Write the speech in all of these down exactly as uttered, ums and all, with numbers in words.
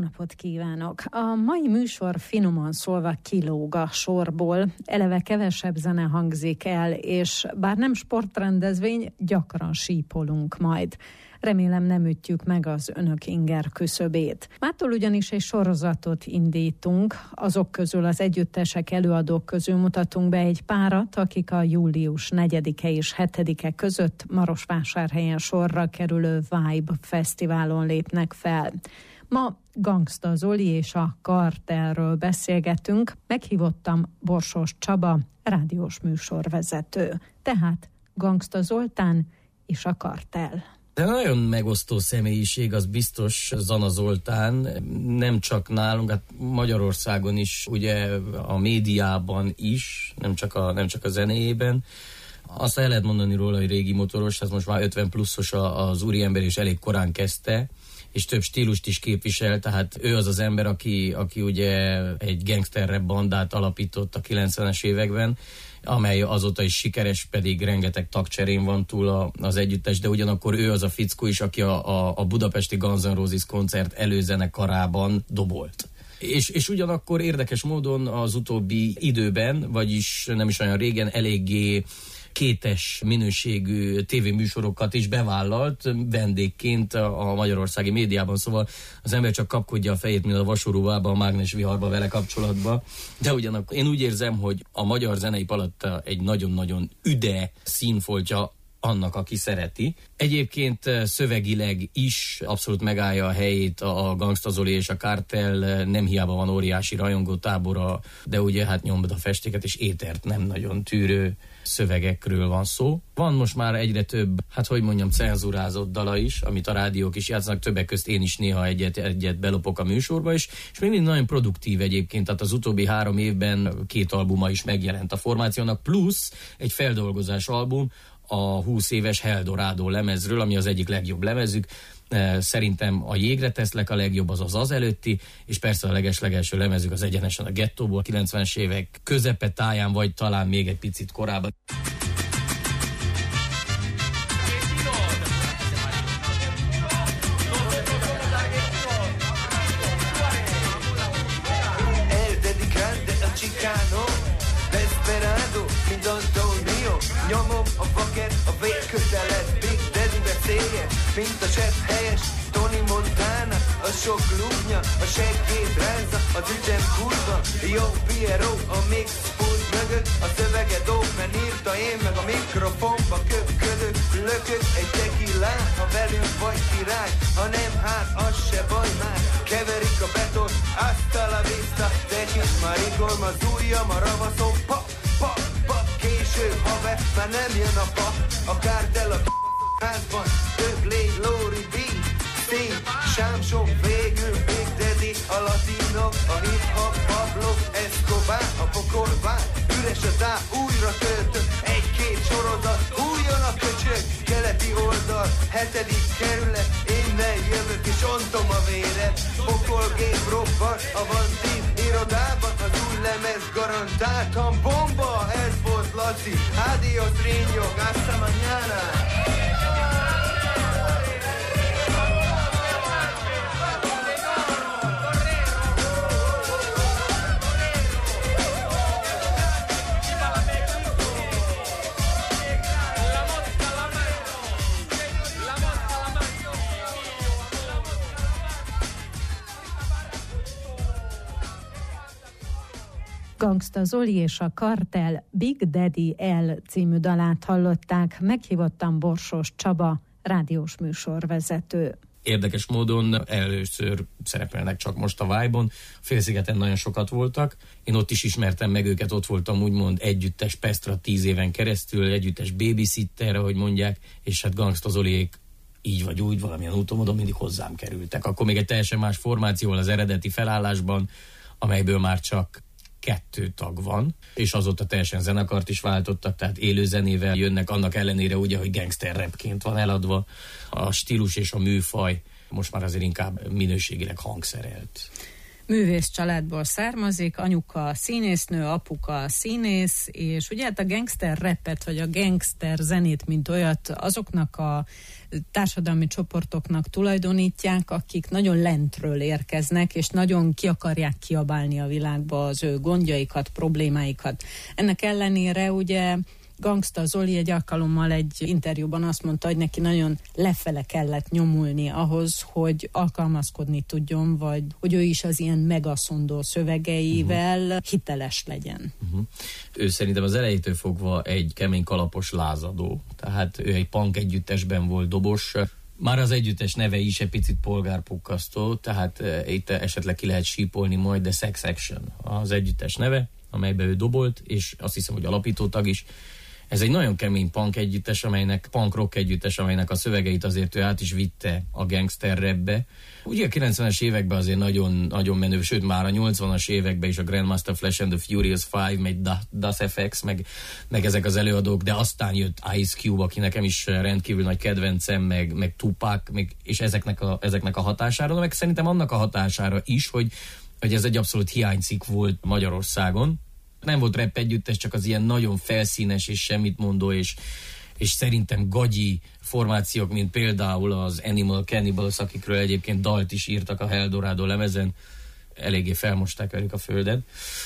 napot kívánok! A mai műsor finoman szólva kilóg a sorból, eleve kevesebb zene hangzik el, és bár nem sportrendezvény, gyakran sípolunk majd. Remélem nem ütjük meg az önök inger küszöbét. Mától ugyanis egy sorozatot indítunk, azok közül az együttesek, előadók közül mutatunk be egy párat, akik a július negyedike és hetedike között Marosvásárhelyen sorra kerülő Vibe Fesztiválon lépnek fel. Ma Gangsta Zoli és a Kartelről beszélgetünk. Meghívottam Borsos Csaba, rádiós műsorvezető. Tehát Gangsta Zoltán és a Kartel. De nagyon megosztó személyiség, az biztos Zana Zoltán, nem csak nálunk, hát Magyarországon is, ugye a médiában is, nem csak a, nem csak a zenéjében. Azt el lehet mondani róla, hogy régi motoros, ez most már ötven pluszos az úriember, és elég korán kezdte, és több stílust is képvisel, tehát ő az az ember, aki, aki ugye egy gangster rap bandát alapított a kilencvenes években, amely azóta is sikeres, pedig rengeteg tagcserén van túl a, az együttes, de ugyanakkor ő az a fickó is, aki a, a, a budapesti Guns N' Roses koncert előzenekarában dobolt. És, és ugyanakkor érdekes módon az utóbbi időben, vagyis nem is olyan régen, eléggé kétes minőségű tévéműsorokat is bevállalt vendégként a magyarországi médiában, szóval az ember csak kapkodja a fejét, mint a vasorúvába, a mágnes viharba vele kapcsolatban. De ugyanakkor én úgy érzem, hogy a magyar zenei paletta egy nagyon-nagyon üde színfoltja annak, aki szereti. Egyébként szövegileg is abszolút megállja a helyét a Gangsta Zoli és a Kartel, nem hiába van óriási rajongó tábora, de ugye hát nyomod a festéket és étert nem nagyon tűrő szövegekről van szó. Van most már egyre több, hát hogy mondjam, cenzurázott dala is, amit a rádiók is játszanak, többek közt én is néha egyet, egyet belopok a műsorba is, és még nagyon produktív egyébként, tehát az utóbbi három évben két albuma is megjelent a formációnak, plusz egy feldolgozás album, a húsz éves Eldorado lemezről, ami az egyik legjobb lemezük. Szerintem a Jégre teszlek a legjobb, az az az előtti, és persze a leges-legelső lemezük az egyenesen a Gettóból, kilencvenes évek közepe táján, vagy talán még egy picit korábban. Nyomom a vaket, a végkötelet, Big Daddy veszélyes, mint a sebb helyes, Tony Montana, a sok lúgnya, a seggét rázza, az ütem kurva, jó Piero, a mixpult mögött, a szövege dob, mert írta én meg a mikrofonba köpködök, lökök egy tekilát, ha velünk vagy király, ha nem, hát az se baj már, keverik a beton, hasta la vista, de kis marikol, az ujjam a ravaszom, pa, pa, pa, késő haver, már nem jön a pa, a Kartel a házban, több légy, Lóri B, Steve, Sámson, végül Big Daddy, a latinok, a hip-hop, Pablo, Escobar, a pokolvár, üres a tá, újra töltök, egy-két sorozat, újjon a köcsög, keleti oldal, hetedik kerület, innen jövök és ontom a véret, pokolgép robban, a Van Team irodában, az új lemez garantáltan bomba, ez volt Laci, adios riño, hasta mañana. Gangsta Zoli és a Kartel Big Daddy L című dalát hallották. Meghívottam Borsos Csaba, rádiós műsorvezető. Érdekes módon először szerepelnek csak most a Vibe-on, Félszigeten nagyon sokat voltak. Én ott is ismertem meg őket, ott voltam úgymond együttes Pestra tíz éven keresztül, együttes babysitter, ahogy mondják, és hát Gangsta Zoliék így vagy úgy, valamilyen úton oda mindig hozzám kerültek. Akkor még egy teljesen más formációval az eredeti felállásban, amelyből már csak kettő tag van, és azóta teljesen zenekart is váltottak, tehát élő zenével jönnek, annak ellenére ugye, hogy gangster rapként van eladva a stílus és a műfaj, most már azért inkább minőségileg hangszerelt. Művész családból származik, anyuka színésznő, apuka színész, és ugye hát a gangster rappet, vagy a gangster zenét, mint olyat, azoknak a társadalmi csoportoknak tulajdonítják, akik nagyon lentről érkeznek, és nagyon ki akarják kiabálni a világba az ő gondjaikat, problémáikat. Ennek ellenére ugye Gangsta Zoli egy alkalommal egy interjúban azt mondta, hogy neki nagyon lefele kellett nyomulni ahhoz, hogy alkalmazkodni tudjon, vagy hogy ő is az ilyen megaszondó szövegeivel uh-huh. hiteles legyen. Uh-huh. Ő szerintem az elejétől fogva egy kemény kalapos lázadó. Tehát ő egy punk együttesben volt dobos. Már az együttes neve is egy picit polgárpukkasztó, tehát uh, itt esetleg ki lehet sípolni majd, de Sex Action az együttes neve, amelyben ő dobolt, és azt hiszem, hogy alapítótag is. Ez egy nagyon kemény punk együttes, amelynek, punk rock együttes, amelynek a szövegeit azért ő át is vitte a gangster rapbe. Ugye a kilencvenes években azért nagyon, nagyon menő, sőt már a nyolcvanas években is a Grandmaster Flash and the Furious Five, meg Das ef eksz, meg, meg ezek az előadók, de aztán jött Ice Cube, aki nekem is rendkívül nagy kedvencem, meg, meg Tupac, meg, és ezeknek a, ezeknek a hatására, meg szerintem annak a hatására is, hogy, hogy ez egy abszolút hiánycikk volt Magyarországon. Nem volt rap együttes, csak az ilyen nagyon felszínes és semmit mondó, és, és szerintem gagyi formációk, mint például az Animal Cannibals, akikről egyébként dalt is írtak a Eldorado lemezen, eléggé felmosták velük a földet.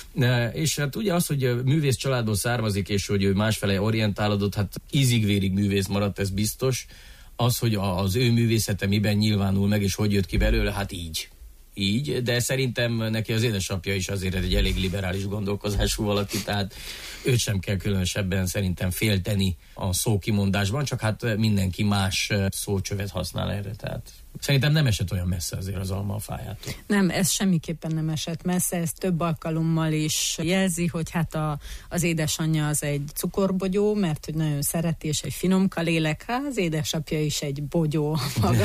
És hát ugye az, hogy művész családból származik, és hogy ő másfele orientálódott, hát ízig-vérig művész maradt, ez biztos. Az, hogy az ő művészete miben nyilvánul meg, és hogy jött ki belőle, hát így. Így, de szerintem neki az édesapja is azért egy elég liberális gondolkozású valaki, tehát őt sem kell különösebben szerintem félteni a szókimondásban, csak hát mindenki más szócsövet használ erre, tehát szerintem nem esett olyan messze azért az alma a fájától. Nem, ez semmiképpen nem esett messze, ez több alkalommal is jelzi, hogy hát a, az édesanyja az egy cukorbogyó, mert hogy nagyon szereti, és egy finomka lélek, hát az édesapja is egy bogyó maga.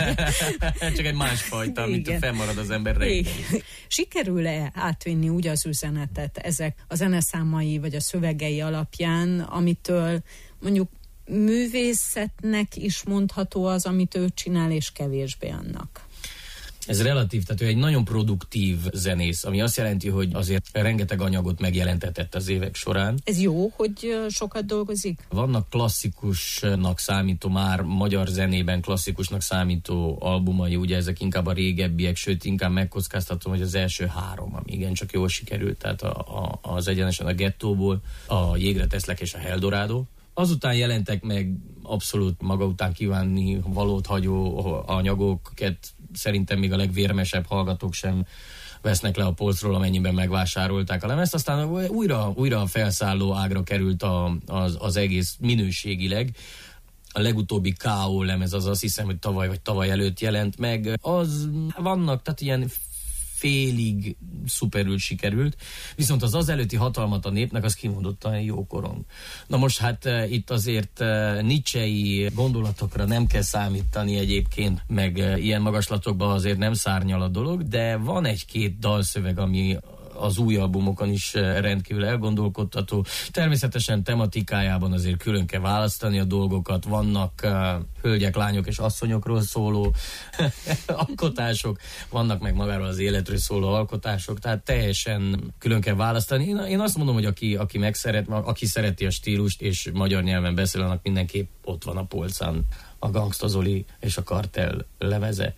Csak egy másfajta, amit fennmarad az ember reggel. Sikerül-e átvinni úgy az üzenetet ezek a zeneszámai, vagy a szövegei alapján, amitől mondjuk művészetnek is mondható az, amit ő csinál, és kevésbé annak? Ez relatív, tehát ő egy nagyon produktív zenész, ami azt jelenti, hogy azért rengeteg anyagot megjelentetett az évek során. Ez jó, hogy sokat dolgozik? Vannak klasszikusnak számító, már magyar zenében klasszikusnak számító albumai, ugye ezek inkább a régebbiek, sőt inkább megkockáztatom, hogy az első három, ami igencsak jól sikerült, tehát a, a, az egyenesen a Gettóból, a Jégre teszlek és a Eldorado. Azután jelentek meg abszolút maga után kívánni valót hagyó anyagokat, szerintem még a legvérmesebb hallgatók sem vesznek le a polcról, amennyiben megvásárolták a lemezt. Aztán újra, újra felszálló ágra került a, az, az egész minőségileg. A legutóbbi ká ó lemez az azt hiszem, hogy tavaly vagy tavaly előtt jelent meg. Az vannak, tehát ilyen félig szuperül sikerült, viszont az az előtti hatalmat a népnek az kimondottan jó korong. Na most hát e, itt azért e, nietzschei gondolatokra nem kell számítani egyébként, meg e, ilyen magaslatokban azért nem szárnyal a dolog, de van egy-két dalszöveg, ami az új albumokon is rendkívül elgondolkodtató. Természetesen tematikájában azért külön kell választani a dolgokat, vannak uh, hölgyek, lányok és asszonyokról szóló alkotások, vannak meg magáról az életről szóló alkotások, tehát teljesen külön kell választani. Én, én azt mondom, hogy aki, aki megszeret, aki szereti a stílust és magyar nyelven beszél, annak mindenképp ott van a polcán a Gangsta Zoli és a Kartell lemeze.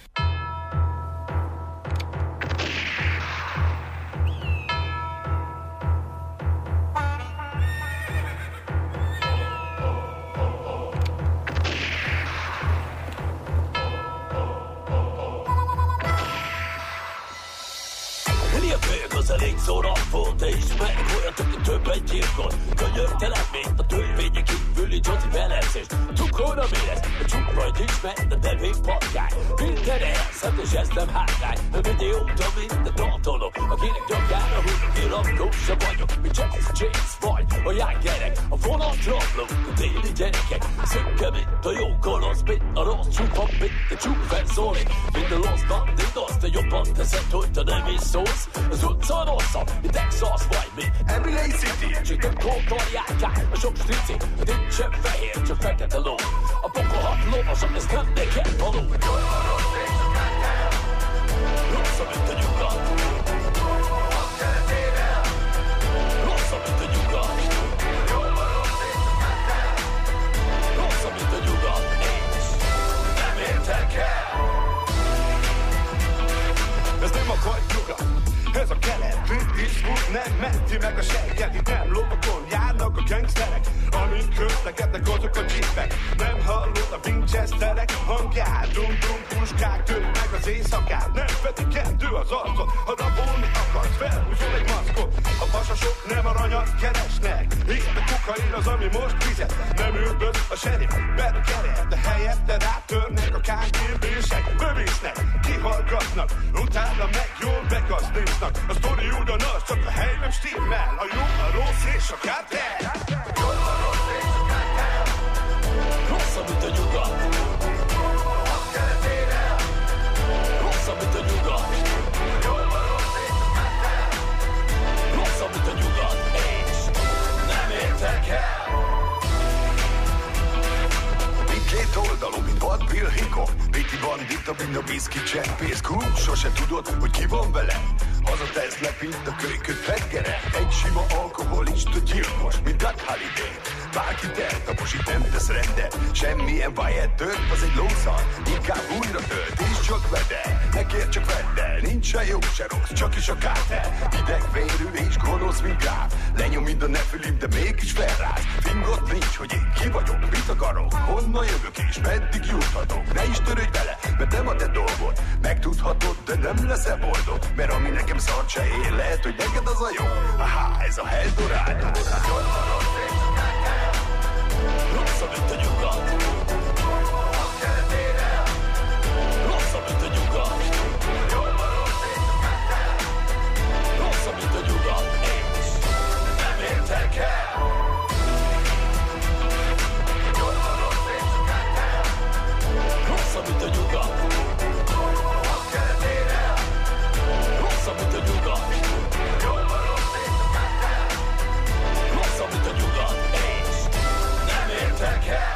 Te ismerek olyat, aki többet gyilkol. Könyörtelen, mint a törvényi kívüli Johnny Belecés. Cukróra vérez, a csuk majd nincs meg, de derék patkány. Minden elszed, és ez nem hátrány. A videóta minden daltolom, akinek gyakára húz, én akkor se vagyok, mint Jazz James vagy a jágygerek. A vonat rabló, a déli gyerekek. Szökke, mint a jó kolosz, mint a rossz csupa, mint a csuk felszólít. Mint a lost bandit, azt te jobban teszed, hogy te nem is szólsz. Az utca rosszabb, mint Texas vagy mi. Emily City, csak nem kontorják át a sok strici. Nincsen fehér, csak fekete ló. A pokolhat lovasak, ez nem neked való. Rosszabb, mint a nyugat. Terti meg a segged, itt nem lovakon járnak a gangsterek, amint közlekednek azok a jeepek. Nem hallod a Winchesterek hangját, dum-dum puskák törik meg az éjszakát. Nem pedig kendő az arcod, ha rabolni akarsz, felhúzol egy maszkot. A pasasok nem aranyat keresnek, itt a kokain az, ami most fizet. Nem üldöz a serif, bekeret, de helyette rátörnek a ká gé bé-sek. Bevisznek, kihallgatnak, utána meg jól bekasznéznak. A sztori ugyanaz, csak a hely nem stimmel. A jó, a rossz és a kártel. Jó, a rossz és a kártel. Rosszabb, mint a nyugat. A keletére. Rosszabb, mint a nyugat. Jó, a rossz és a kártel. Rosszabb, mint a nyugat. És nem értek el. Két oldalú, mint Bad Bill Hickok. Viti bandita, mint a whisky csempész. Klub, sose tudod, hogy ki van vele. Hazateszlek, mint a kölyköt fekere. Egy sima alkoholista gyilkos, mint Doug Holiday. Bárkit eltapos, itt nem tesz rendet. Semmilyen Wyatt Earp, az egy lószar. Inkább újra tölt, és csak vede. Ne kérj, csak vedd el, nincs se jó, se rossz, csak is a kártel. Idegvérű és gonosz, mint gráv. Lenyom, mint a Nephilim, de mégis felráz. Fingot nincs, hogy én ki vagyok, mit akarok, honnan jövök és meddig juthatok. Ne is törődj vele, mert nem a te dolgod. Megtudhatod, de nem leszel boldog. Mert ami nekem szart se ér, lehet, hogy neked az a jó. Aha, ez a Eldorado. Rosszabb, mint a nyugat. A keletére. Rosszabb, mint a nyugat. Rosszabb, mint a nyugat. És nem értek el. Rosszabb, mint a nyugat. A keletére. Rosszabb, mint a nyugat. Rosszabb, mint a nyugat. És nem értek el.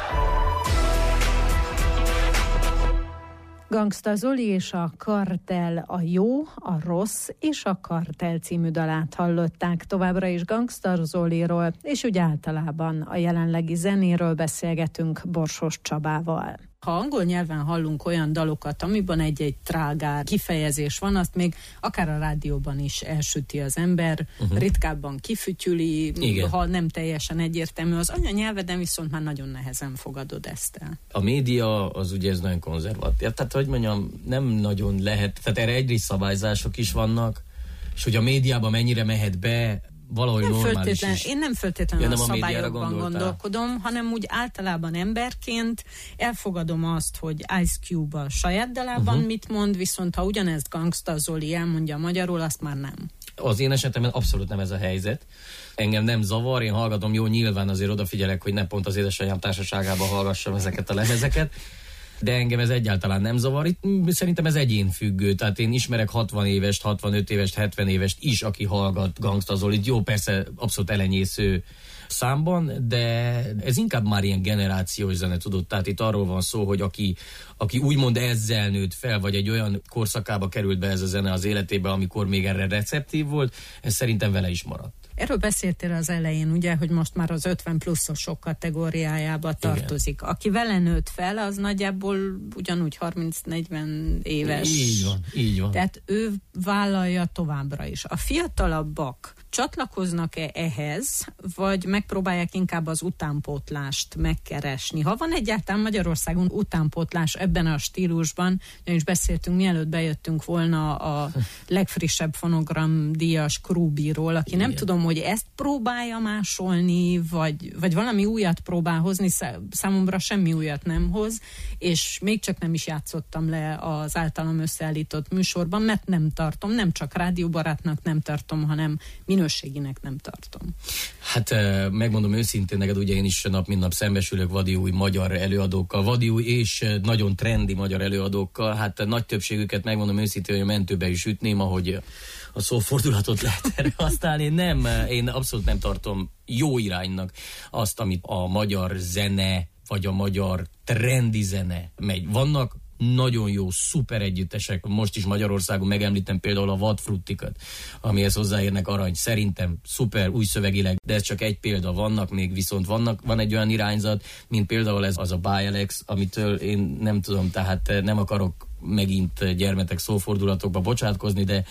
Gangsta Zoli és a Kartel, a jó, a rossz és a Kartel című dalát hallották. Továbbra is Gangsta Zoliról és úgy általában a jelenlegi zenéről beszélgetünk Borsos Csabával. Ha angol nyelven hallunk olyan dalokat, amiben egy-egy trágár kifejezés van, azt még akár a rádióban is elsüti az ember, uh-huh. ritkábban kifütyüli, igen. Ha nem teljesen egyértelmű. Az anyanyelveden viszont már nagyon nehezen fogadod ezt el. A média az ugye ez nagyon konzervatív. Tehát, hogy mondjam, nem nagyon lehet, tehát erre egyrészt szabályzások is vannak, és hogy a médiában mennyire mehet be, valahogy nem normális is. Én nem feltétlenül ja, nem a, a szabályokban gondolkodom, hanem úgy általában emberként elfogadom azt, hogy Ice Cube a saját dalában uh-huh. mit mond, viszont ha ugyanezt Gangsta Zoli elmondja magyarul, azt már nem. Az én esetemben abszolút nem ez a helyzet. Engem nem zavar, én hallgatom, jó, nyilván azért odafigyelek, hogy ne pont az édesanyám társaságában hallgassam ezeket a lemezeket, de engem ez egyáltalán nem zavar. Itt szerintem ez egyénfüggő, tehát én ismerek hatvan évest, hatvanöt évest, hetven évest is, aki hallgat Gangsta Zolit. Jó, persze abszolút elenyésző számban, de ez inkább már ilyen generációs zene, tudod, tehát itt arról van szó, hogy aki, aki úgymond ezzel nőtt fel, vagy egy olyan korszakába került be ez a zene az életébe, amikor még erre receptív volt, ez szerintem vele is maradt. Erről beszéltél az elején, ugye, hogy most már az ötven pluszosok kategóriájába tartozik. Igen. Aki vele nőtt fel, az nagyjából ugyanúgy harminc-negyven éves. Így van, így van. Tehát ő vállalja továbbra is. A fiatalabbak csatlakoznak-e ehhez, vagy megpróbálják inkább az utánpótlást megkeresni? Ha van egyáltalán Magyarországon utánpótlás ebben a stílusban, ugyanis beszéltünk, mielőtt bejöttünk volna a legfrissebb fonogramdíjas Krúbiról, aki igen. nem tudom, hogy ezt próbálja másolni, vagy, vagy valami újat próbál hozni, számomra semmi újat nem hoz, és még csak nem is játszottam le az általam összeállított műsorban, mert nem tartom, nem csak rádióbarátnak nem tartom, hanem minőséginek nem tartom. Hát megmondom őszintén neked, ugye én is nap mint nap szembesülök vadi új magyar előadókkal, vadi új és nagyon trendi magyar előadókkal, hát nagy többségüket megmondom őszintén, hogy a mentőbe is ütném, ahogy a szófordulatot lehet erre használni. Nem, én abszolút nem tartom jó iránynak azt, amit a magyar zene, vagy a magyar trendi zene megy. Vannak nagyon jó, szuper együttesek. Most is Magyarországon megemlítem például a Vadfruttikat, amihez hozzáérnek arany. Szerintem szuper, új szövegileg, de ez csak egy példa. Vannak még, viszont vannak, van egy olyan irányzat, mint például ez az a Bialex, amitől én nem tudom, tehát nem akarok megint gyermetek szófordulatokba bocsátkozni, de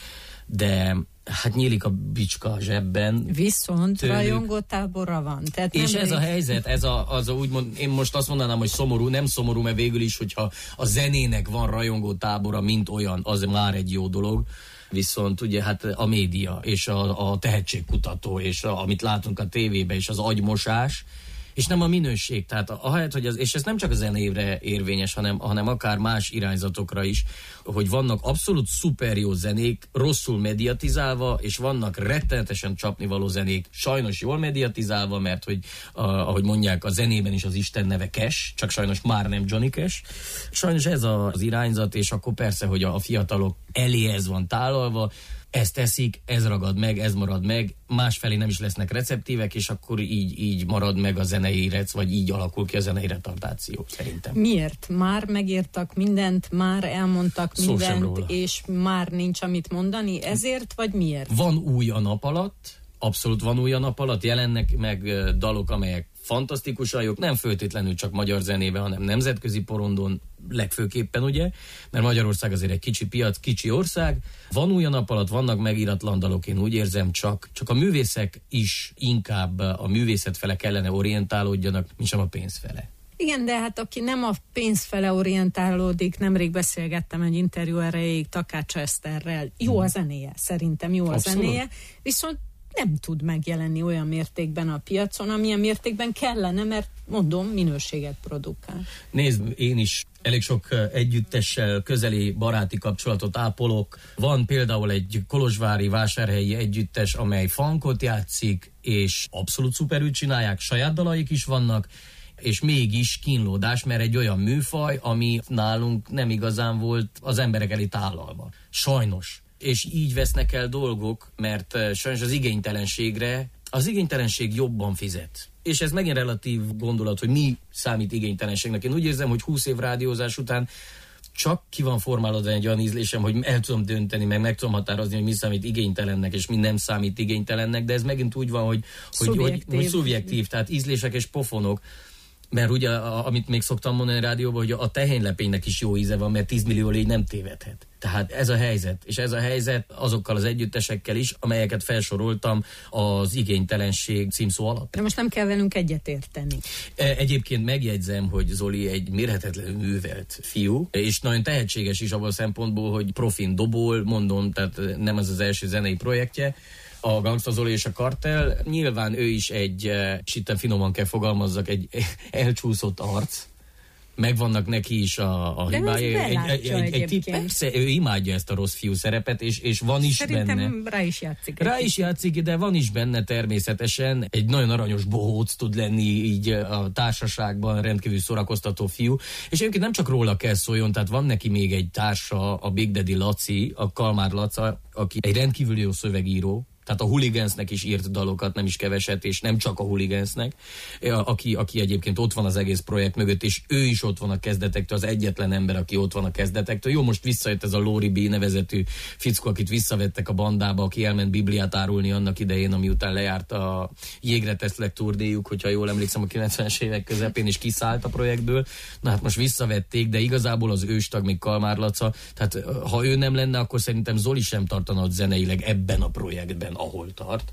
de hát nyílik a bicska a zsebben. Viszont rajongótábora van. Tehát és nem ez rég... a helyzet, ez a, az a úgymond, én most azt mondanám, hogy szomorú, nem szomorú, mert végül is, hogyha a zenének van rajongótábora, mint olyan, az már egy jó dolog. Viszont ugye hát a média, és a, a tehetségkutató, és a, amit látunk a tévében, és az agymosás, és nem a minőség. Tehát ahelyett, hogy az, és ez nem csak a zenévre érvényes, hanem, hanem akár más irányzatokra is, hogy vannak abszolút szuper jó zenék, rosszul mediatizálva, és vannak rettenetesen csapnivaló zenék, sajnos jól mediatizálva, mert hogy a, ahogy mondják, a zenében is az Isten neve Cash, csak sajnos már nem Johnny Cash. Sajnos ez az irányzat, és akkor persze, hogy a, a fiatalok elé ez van tálalva, ezt teszik, ez ragad meg, ez marad meg, másfelé nem is lesznek receptívek, és akkor így, így marad meg a zenei rec, vagy így alakul ki a zenei retardáció, szerintem. Miért? Már megírtak mindent, már elmondtak Szó mindent, és már nincs amit mondani, ezért, vagy miért? Van új a nap alatt, abszolút van új a nap alatt, jelennek meg dalok, amelyek fantasztikusan jók, nem föltétlenül csak magyar zenében, hanem nemzetközi porondon legfőképpen, ugye, mert Magyarország azért egy kicsi piac, kicsi ország. Van új a nap alatt, vannak megíratlan dalok, én úgy érzem, csak, csak a művészek is inkább a művészet fele kellene orientálódjanak, mint sem a pénz fele. Igen, de hát aki nem a pénz fele orientálódik, nemrég beszélgettem egy interjú erejéig Takács Eszterrel. Jó a zenéje, szerintem jó a Abszolút. zenéje, viszont nem tud megjelenni olyan mértékben a piacon, amilyen mértékben kellene, mert mondom, minőséget produkál. Nézd, én is elég sok együttessel közeli baráti kapcsolatot ápolok. Van például egy kolozsvári vásárhelyi együttes, amely funkot játszik, és abszolút szuperül csinálják, saját dalaik is vannak, és mégis kínlódás, mert egy olyan műfaj, ami nálunk nem igazán volt az emberek elé tálalva. Sajnos. És így vesznek el dolgok, mert sajnos az igénytelenségre, az igénytelenség jobban fizet. És ez megint relatív gondolat, hogy mi számít igénytelenségnek. Én úgy érzem, hogy húsz év rádiózás után csak ki van formálódva egy olyan ízlésem, hogy el tudom dönteni, meg meg tudom határozni, hogy mi számít igénytelennek, és mi nem számít igénytelennek, de ez megint úgy van, hogy, hogy, hogy, hogy szubjektív, tehát ízlések és pofonok. Mert ugye, a, amit még szoktam mondani a rádióban, hogy a tehénylepénynek is jó íze van, mert tíz millió légy nem tévedhet. Tehát ez a helyzet. És ez a helyzet azokkal az együttesekkel is, amelyeket felsoroltam az igénytelenség címszó alatt. De most nem kell velünk egyetérteni. Egyébként megjegyzem, hogy Zoli egy mérhetetlenül művelt fiú, és nagyon tehetséges is abban a szempontból, hogy profin dobol, mondom, tehát nem ez az első zenei projektje, a Gangsta Zoli és a Kartel. Nyilván ő is egy, és itt finoman kell fogalmazzak, egy elcsúszott arc. Megvannak neki is a, a hibái. Egy, egy, egy, egy, persze, ő imádja ezt a rossz fiú szerepet, és, és van is Szerintem benne. Szerintem rá is játszik. Rá is játszik, de van is benne természetesen. Egy nagyon aranyos bohóc tud lenni így a társaságban, rendkívül szórakoztató fiú. És egyébként nem csak róla kell szóljon, tehát van neki még egy társa, a Big Daddy Laci, a Kalmár Laca, aki egy rendkívül jó szövegíró. Tehát a Hooligans-nek is írt dalokat, nem is keveset, és nem csak a Hooligans-nek, aki, aki egyébként ott van az egész projekt mögött, és ő is ott van a kezdetektől, az egyetlen ember, aki ott van a kezdetektől. Jó, most visszajött ez a Lori B nevezetű fickó, akit visszavettek a bandába, aki elment Bibliát árulni annak idején, ami után lejárt a Jégre teszlek turdéjuk, hogyha jól emlékszem, a kilencvenes évek közepén, és kiszállt a projektből. Na hát most visszavették, de igazából az őstag még Kalmár Laca. Tehát ha ő nem lenne, akkor szerintem Zoli sem tartana ott zeneileg ebben a projektben, ahol tart.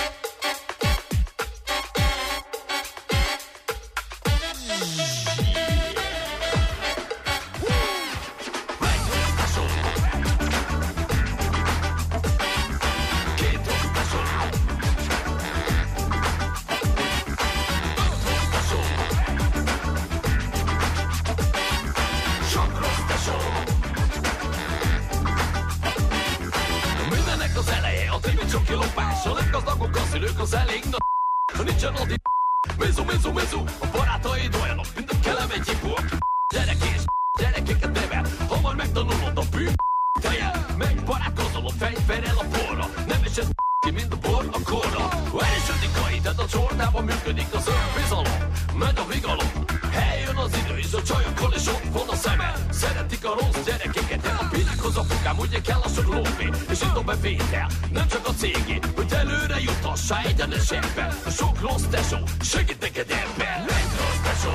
Nem csak a cégé, hogy előre jutassa egyenesebben. A sok rossz tesó, segít neked ebben. Egy rossz tesó,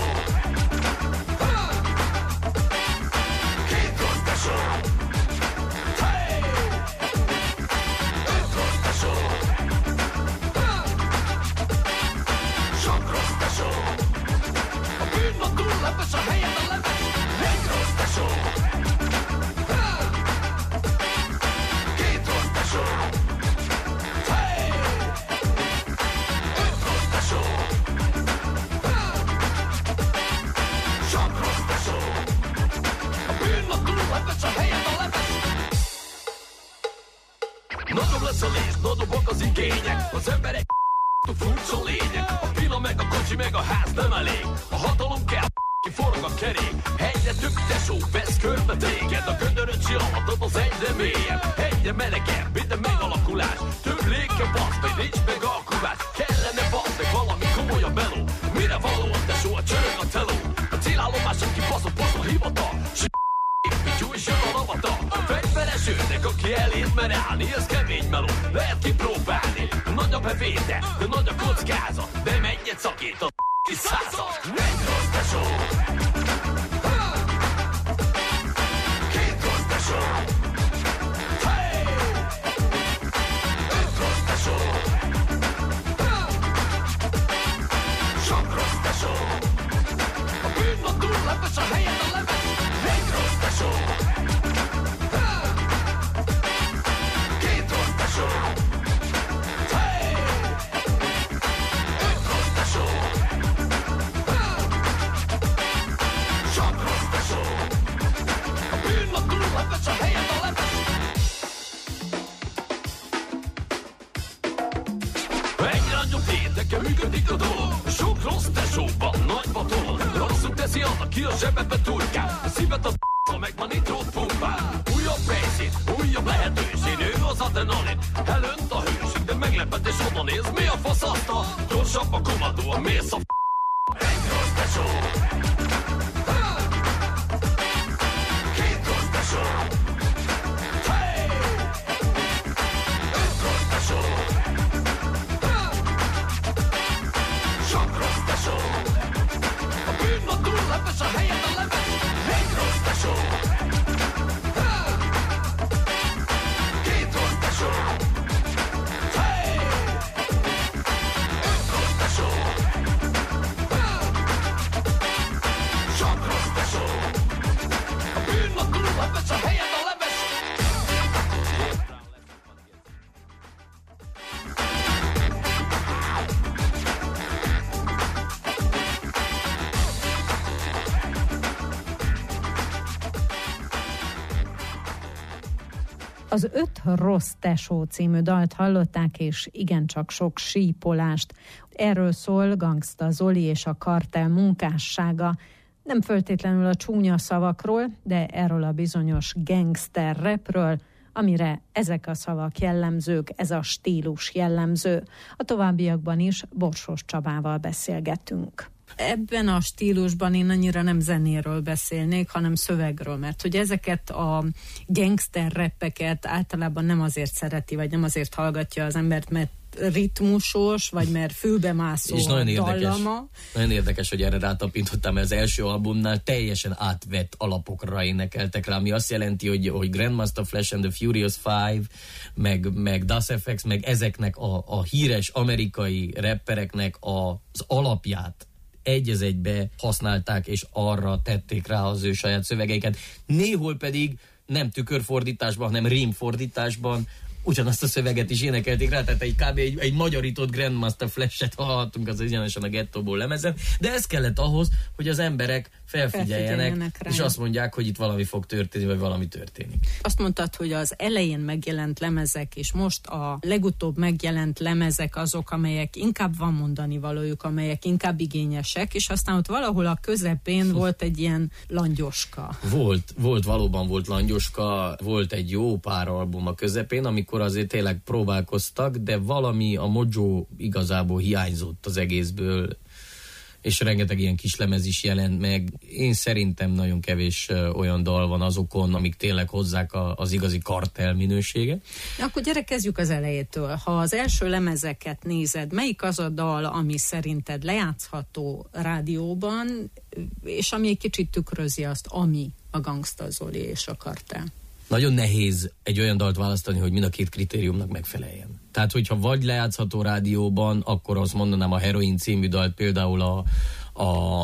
két rossz tesó, hey! lényeg. Az emberek a furcsa lényeg. A pila meg a kocsi meg a ház nem elég. A hatalom kell, ki forog a kerék. Egyre több tesó vesz körbe téged. A göndöröcsi alattad az egyre mélyebb. Egyre melegebb, minden megalakulás. Több léke basz, még nincs meg alkulás. Kellene basz, meg valami komolyabb meló. Mire való a tesó, a csörög a teló. A célállomások kibaszott baszol hivatal. Pityú is jön a lavata. A fegyveresőnek, aki elét mer állni, ez kemény meló, lehet kipróbálni. Nagy a bevétel, de nagy a kockázat. Nem egyet szakít a százat. Egy rossz tesó, két rossz tesó, öt rossz tesó, sok rossz tesó. A bűn a túl lepes, a helyen a leves. Egy rossz tesó, két rossz tesó, öt rossz tesó, sok rossz tesó. A bűn a túl lepes, a helyen a leves. Egyre nagyobb téteken működik a dolog. Sok rossz tesóban nagy batol. Rosszul teszi annak, ki a zsebedbe turkál. A szívet a b***a meg ma nitrót pumpál. Újabb helyszín, újabb lehetőség. Ő az adrenalin, elönt a hőség. De meglepetés oda néz, mi a fasz azt a gyorsabb a komadó, a mész a f***. Egy rossz tesó, két rossz tesó, öt rossz tesó, sok rossz tesó. A bűn a túl lepes, a helyen a leves. Egy rossz tesó, két rossz tesó, öt rossz tesó, sok rossz tesó. A bűn a túl lepes, a helyen a leves. Az Öt rossz tesó című dalt hallották, és igencsak sok sípolást. Erről szól Gangsta Zoli és a Kartel munkássága. Nem föltétlenül a csúnya szavakról, de erről a bizonyos gangster rapről, amire ezek a szavak jellemzők, ez a stílus jellemző. A továbbiakban is Borsos Csabával beszélgetünk. Ebben a stílusban én annyira nem zenéről beszélnék, hanem szövegről, mert hogy ezeket a gangster rappeket általában nem azért szereti, vagy nem azért hallgatja az embert, mert ritmusos, vagy mert fülbemászó és nagyon érdekes, dallama. nagyon érdekes, hogy erre rátapintottam, mert az első albumnál teljesen átvett alapokra énekeltek rá, ami azt jelenti, hogy, hogy Grandmaster Flash and the Furious Five, meg, meg Das F X, meg ezeknek a, a híres amerikai rappereknek a, az alapját egy az egybe használták, és arra tették rá az ő saját szövegeiket. Néhol pedig nem tükörfordításban, hanem rímfordításban ugyanazt a szöveget is énekelték rá, tehát egy kb. egy, egy magyarított Grandmaster Flash-et hallhattunk az egyenesen a Gettóból lemezen, de ez kellett ahhoz, hogy az emberek felfigyeljenek, és azt mondják, hogy itt valami fog történni, vagy valami történik. Azt mondtad, hogy az elején megjelent lemezek, és most a legutóbb megjelent lemezek azok, amelyek inkább van mondani valójuk, amelyek inkább igényesek, és aztán ott valahol a közepén volt egy ilyen langyoska. Volt, volt, valóban volt langyoska, volt egy jó pár album a közepén, amikor azért tényleg próbálkoztak, de valami a mojo igazából hiányzott az egészből, és rengeteg ilyen kis lemez is jelent meg. Én szerintem nagyon kevés olyan dal van azokon, amik tényleg hozzák a, az igazi kartel minőséget. Akkor gyere, kezdjük az elejétől. Ha az első lemezeket nézed, melyik az a dal, ami szerinted lejátszható rádióban, és ami egy kicsit tükrözi azt, ami a Gangsta Zoli és a Kartel? Nagyon nehéz egy olyan dalt választani, hogy mind a két kritériumnak megfeleljen. Tehát, hogyha vagy lejátszható rádióban, akkor azt mondanám a Heroin című dalt például a, a,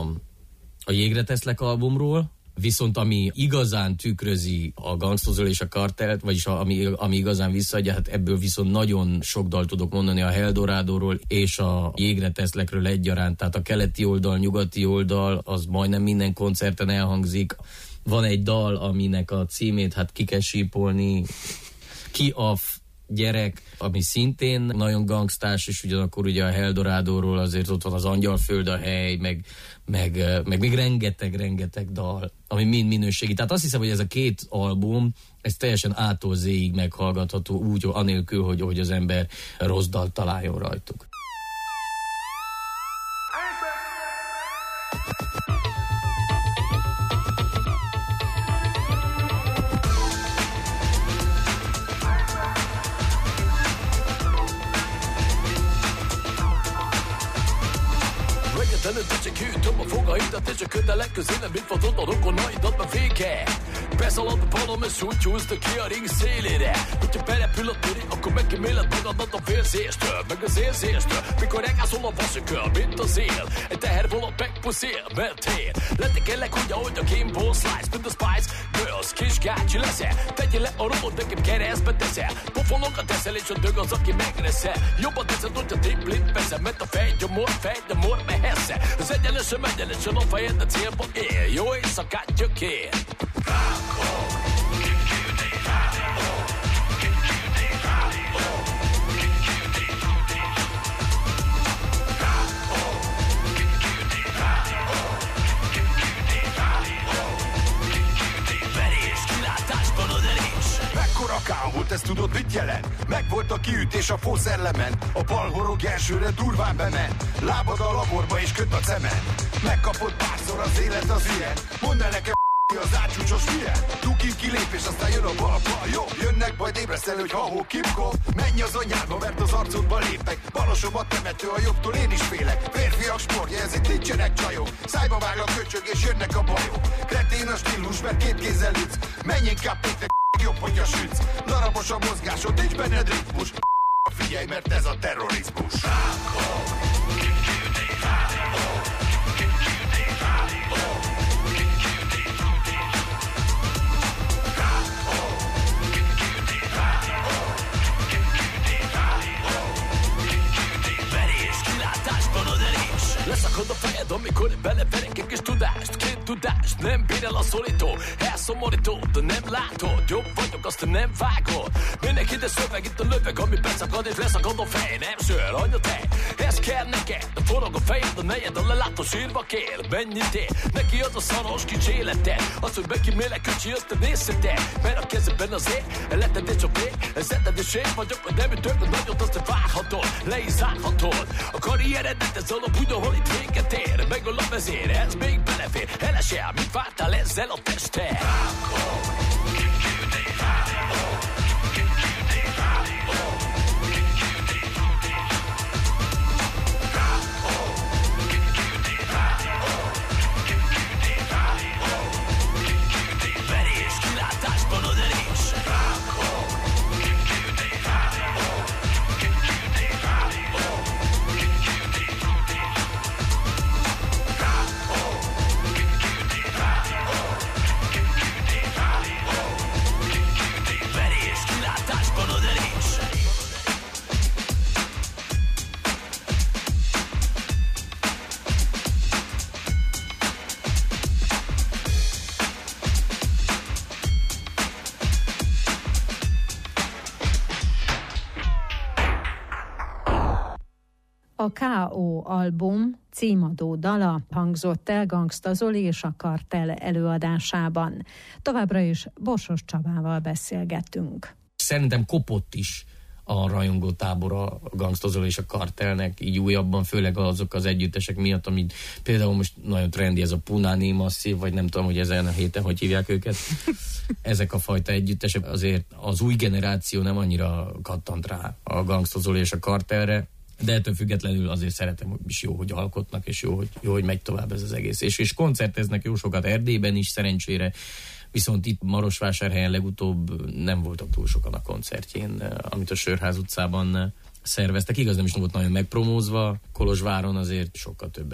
a Jégre teszlek albumról, viszont ami igazán tükrözi a Gangsta Zoli és a Kartelt, vagyis a, ami, ami igazán visszaadja, hát ebből viszont nagyon sok dalt tudok mondani a Eldorádóról és a Jégre teszlekről egyaránt, tehát a keleti oldal, nyugati oldal, az majdnem minden koncerten elhangzik. Van egy dal, aminek a címét hát ki kell sípolni, ki a f- gyerek, ami szintén nagyon gangstás, és ugyanakkor ugye a Eldorádóról azért ott van az Angyalföld a hely, meg, meg, meg még rengeteg-rengeteg dal, ami mind minőségi. Tehát azt hiszem, hogy ez a két album, ez teljesen ától zéig meghallgatható úgy, anélkül, hogy, hogy az ember rossz dalt találjon rajtuk. Több a fogaidat és a kötelek közé nem mit van ott a rokonaidat be vége. Beszalad a palom és úgy húzta ki a ring szélére. Hogyha belepül a töri, akkor megkíméled magadat a vérzéstől, meg az érzéstől. Mikor elgászol a vasököl, mint az él. Egy tehervonat megpuszél, mert én letekelek úgy, ahogy a Game Ball Slice, mint a Spice Girls, kis gácsi leszel. Tegyél le a robot, nekem keresztbe teszel. Pofolokat teszel, és a dög az, aki megreszel. Jobban teszed, hogyha tiplit veszem, mert a fejgyomor, fejgyomor mehesze. Az egyenesen, egyenesen a fejed a célba él. Jó éjszakát gyökér! Mekkora kán volt, ezt tudod mit jelent? Megvolt a kiütés a fószerlemen. A bal horog elsőre durván bement. Lábad a laborba és köt a cement. Megkapott párszor az élet az ilyen. Mondd el nekem az átsúcsos milyen? Tukin kilépés, aztán jön a bal bal. Jó, jönnek, majd ébresztel, hogy ha-hó kipkó. Menj az anyádba, mert az arcodba lépek. Balosom a temető, a jobbtól én is félek. Férfiak sportja, ez itt nincsenek csajok. Szájba vág a köcsög és jönnek a bajok. Kretén a stílus, mert két kézzel ütsz. Menj inkább péntek, jobb, hogyha sütsz. Darabos a mozgásod, nincs benned ritmus. Figyelj, mert ez a terrorizmus. Leszakad a fejed, amikor beleverek egy kis tudást. Két tudást, nem bír el a szorító. Elszomorító, de nem látod. Jobb vagyok, azt nem vágod. Mindenki ide szöveg, itt a löveg, ami beszakad és leszakad a fej. Nem sör, anya te, ez kell neked. De forog a fejed, a nejed, a lelátó sírba kér. Mennyit ér, neki az a szaros kicsi élete. Az, hogy megkímélek kicsi, azt te nézheted. Mert a kezedben az ég, leted és a vég. Ezeded és én vagyok, hogy nem ütök a nagyot, azt te vághatod. Le is zárhatod. A karrieredet ez alap úgy, ahol itt véget ér. Megöl a vezér, ez még belefér. Elesel, mit vártál ezzel a testel? Verés, kilátásban oderés. A ká ó album címadó dala hangzott el Gangsta Zoli és a Kartell előadásában. Továbbra is Borsos Csabával beszélgetünk. Szerintem kopott is a rajongó tábora a Gangsta Zoli és a Kartellnek, így újabban, főleg azok az együttesek miatt, amit például most nagyon trendi ez a Punani Massive, vagy nem tudom, hogy ezen a héten hogy hívják őket. Ezek a fajta együttesek, azért az új generáció nem annyira kattant rá a Gangsta Zoli és a Kartellre, de ettől függetlenül azért szeretem is, jó, hogy alkotnak, és jó, hogy, jó, hogy megy tovább ez az egész. És, és koncerteznek jó sokat Erdélyben is, szerencsére, viszont itt Marosvásárhelyen legutóbb nem voltak túl sokan a koncertjén, amit a Sörház utcában szerveztek. Igaz, nem is volt nagyon megpromózva, Kolozsváron azért sokkal többen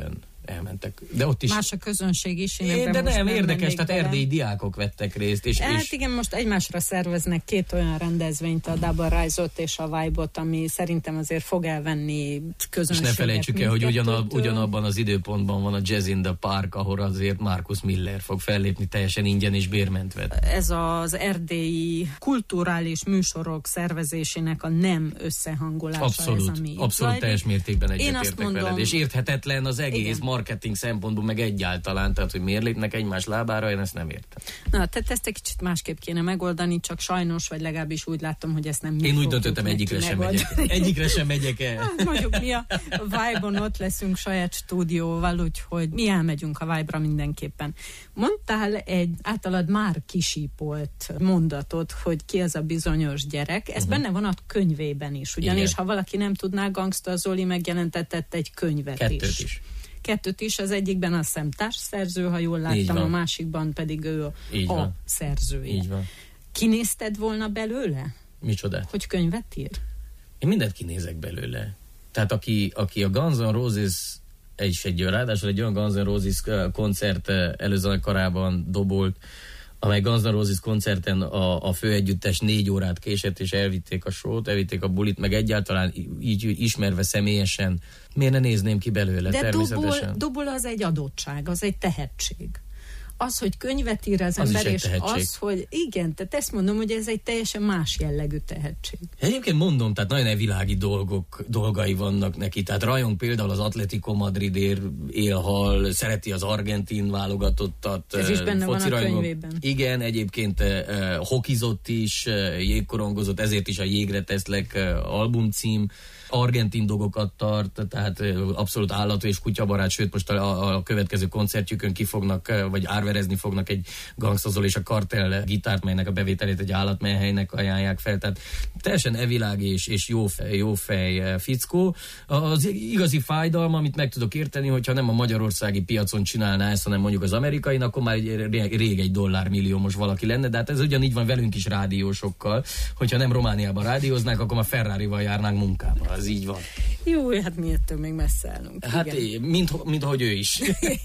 elmentek. De ott is... Más a közönség is. Én, de nem, érdekes, tehát bele. Erdélyi diákok vettek részt. És, hát és... igen, most egymásra szerveznek két olyan rendezvényt, a Double Rise-ot és a Vibe-ot, ami szerintem azért fog elvenni közönséget. És ne felejtsük el, hogy ugyanab, ugyanabban az időpontban van a Jazz in the Park, ahol azért Marcus Miller fog fellépni teljesen ingyen és bérmentve. Ez az erdélyi kulturális műsorok szervezésének a nem összehangolása. Abszolút, ez, ami abszolút teljes mértékben egyetértek mondom, veled. És érthetetlen az egész igen. marketing szempontból, meg egyáltalán, tehát hogy miért lépnek egymás lábára, én ezt nem értem. Na, tehát ezt egy kicsit másképp kéne megoldani, csak sajnos, vagy legalábbis úgy látom, hogy ezt nem mi Én úgy döntöttem, egyikre sem megyek. Egyikre sem megyek el. Hát, mondjuk mi a Vibe-on ott leszünk saját stúdióval, úgyhogy mi elmegyünk a Vibe-ra mindenképpen. Mondtál egy általad már kisípolt mondatot, hogy ki az a bizonyos gyerek. Ez uh-huh. benne van a könyvében is, ugyanis igen. ha valaki nem tudná, Gangsta Zoli megjelentetett egy könyvet Kettőt is. is. Kettőt is, az egyikben a szemtársszerző, ha jól láttam, a másikban pedig ő Így a van. szerzője. Így van. Kinézted volna belőle? Micsoda? Hogy könyvet ír? Én mindent kinézek belőle. Tehát aki, aki a Guns N' Roses egy, egy ráadásul egy olyan Guns N' Roses koncert előzenekarában dobolt, amely Guns N' Roses koncerten a, a főegyüttes négy órát késett, és elvitték a sót, elvitték a bulit, meg egyáltalán így ismerve személyesen, miért ne nézném ki belőle? De természetesen. dobol, dobol az egy adottság, az egy tehetség. Az, hogy könyvet ír az, az ember, és tehetség. Az, hogy igen, tehát ezt mondom, hogy ez egy teljesen más jellegű tehetség. Egyébként mondom, tehát nagyon evilági dolgok, dolgai vannak neki, tehát rajong például az Atletico Madridért, élhal, szereti az argentin válogatottat. Ez is benne van a könyvében. Igen, egyébként uh, hokizott is, uh, jégkorongozott, ezért is a Jégre teszlek uh, albumcím. Argentin dolgokat tart, tehát abszolút állat és kutyabarát, sőt most a, a következő koncertjükön ki fognak, vagy árverezni fognak egy Gangsta Zoli és a Kartel gitárt, melynek a bevételét egy állatmenhelynek ajánlják fel, tehát teljesen evilág és, és jó, fej, jó fej fickó. Az igazi fájdalma, amit meg tudok érteni, hogyha nem a magyarországi piacon csinálná ezt, hanem mondjuk az amerikain, akkor már rég, rég egy dollármilliómos valaki lenne, de hát ez ugyanígy van velünk is rádiósokkal, hogyha nem Romániában rádióznánk, akkor már Ferrarival járnánk munkába. Ez így van. Jó, hát mi ettől még messze állunk. Hát én, mint, mint ahogy ő is.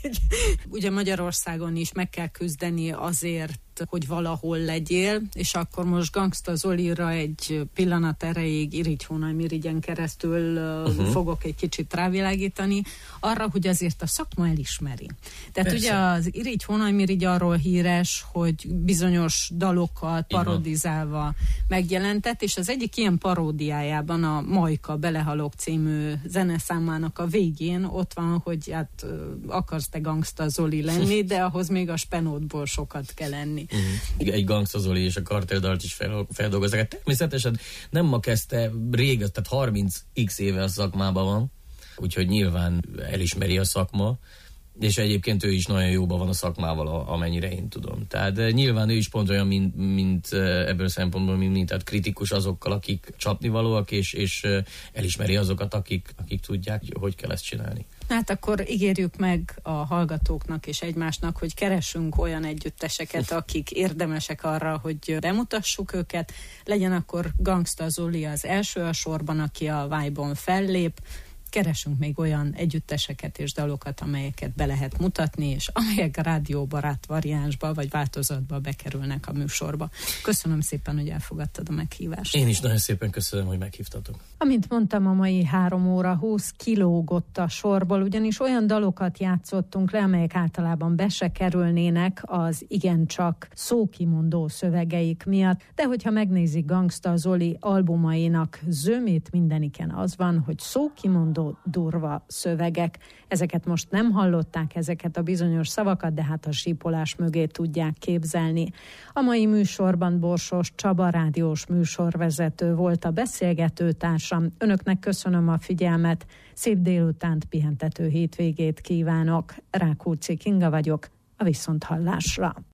Ugye Magyarországon is meg kell küzdeni azért, hogy valahol legyél, és akkor most Gangsta Zolira egy pillanat erejéig Irigy Hónai-Mirigyen keresztül uh-huh. fogok egy kicsit rávilágítani, arra, hogy azért a szakma elismeri. Tehát persze. Ugye az Irigy Hónai-Mirigy arról híres, hogy bizonyos dalokat parodizálva megjelentett, és az egyik ilyen paródiájában a Majka Belehalok című zeneszámának a végén ott van, hogy hát akarsz te Gangsta Zoli lenni, de ahhoz még a spenótból sokat kell lenni. Uh-huh. Egy Gangsta Zoli és a karteldalt is fel, feldolgozzák. Természetesen nem ma kezdte, rég, tehát harminc x éve a szakmában van, úgyhogy nyilván elismeri a szakma, és egyébként ő is nagyon jóban van a szakmával, amennyire én tudom. Tehát nyilván ő is pont olyan, mint, mint ebből a szempontból, mint, mint tehát kritikus azokkal, akik csapnivalóak, és, és elismeri azokat, akik, akik tudják, hogy kell ezt csinálni. Hát akkor ígérjük meg a hallgatóknak és egymásnak, hogy keressünk olyan együtteseket, akik érdemesek arra, hogy bemutassuk őket. Legyen akkor Gangsta Zoli az első a sorban, aki a Vibe-on fellép. Keresünk még olyan együtteseket és dalokat, amelyeket be lehet mutatni, és amelyek rádióbarát variánsba vagy változatba bekerülnek a műsorba. Köszönöm szépen, hogy elfogadtad a meghívást. Én is nagyon szépen köszönöm, hogy meghívtatok. Amint mondtam, a mai három óra húsz kilógott a sorból, ugyanis olyan dalokat játszottunk le, amelyek általában be se kerülnének az igencsak szókimondó szövegeik miatt, de hogyha megnézik Gangsta Zoli albumainak zömét, mindeniken az van, hogy szókimondó durva szövegek. Ezeket most nem hallották, ezeket a bizonyos szavakat, de hát a sípolás mögé tudják képzelni. A mai műsorban Borsos Csaba rádiós műsorvezető volt a beszélgető társam. Önöknek köszönöm a figyelmet, szép délutánt, pihentető hétvégét kívánok. Rákóczi Kinga vagyok, a viszonthallásra.